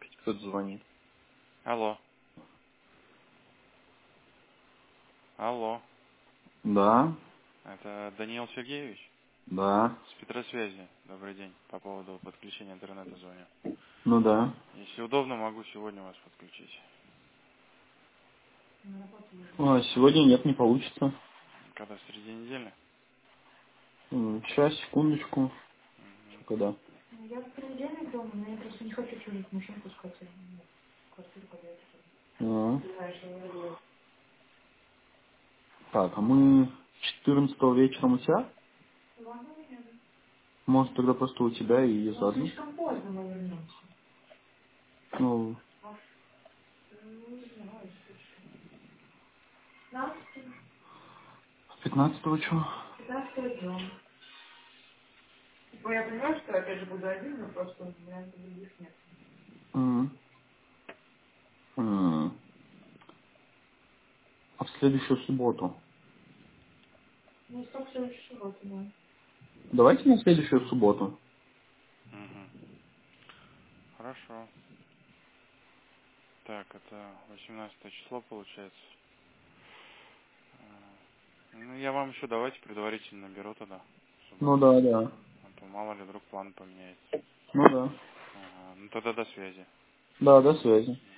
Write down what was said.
Кто-то звонит. Алло. Алло. Да, Это Даниил Сергеевич? да, С Петросвязи. Добрый день. По поводу подключения интернета звоню. ну да. Если удобно, могу сегодня вас подключить. Сегодня нет, не получится. Когда, среди недели? Сейчас, секундочку. Мгм. Когда? Я в понедельник дома, но я просто не хочу чужих мужчин пускать в квартиру, когда я тут. А, Ты знаешь, я не люблю. Так, а мы 14 вечером у тебя? Ладно, нет. Может, тогда просто у тебя и Ну, заодно? слишком поздно мы вернемся. Ну, Не знаю, слушай. 15, 15-го чего? 15 днем. Типа я понимаю, что опять же буду один, но просто вариантов других нет. М. М. А в следующую субботу? Ну, столько следующей субботы, да. Давайте на следующую субботу. Мгм. Хорошо. Так, это 18 число получается. Ну, я вам еще давайте предварительно наберу тогда. В Ну субботу. да, да. А то мало ли вдруг план поменяется. Ну да. Ага. Ну тогда до связи. Да, до связи.